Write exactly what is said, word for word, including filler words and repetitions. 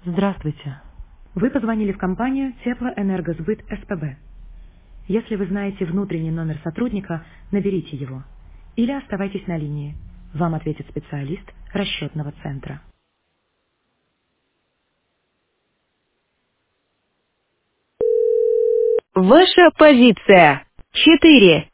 Здравствуйте. Вы позвонили в компанию Теплоэнергосбыт СПБ. Если вы знаете внутренний номер сотрудника, наберите его. Или оставайтесь на линии. Вам ответит специалист расчетного центра. Ваша позиция. Четыре.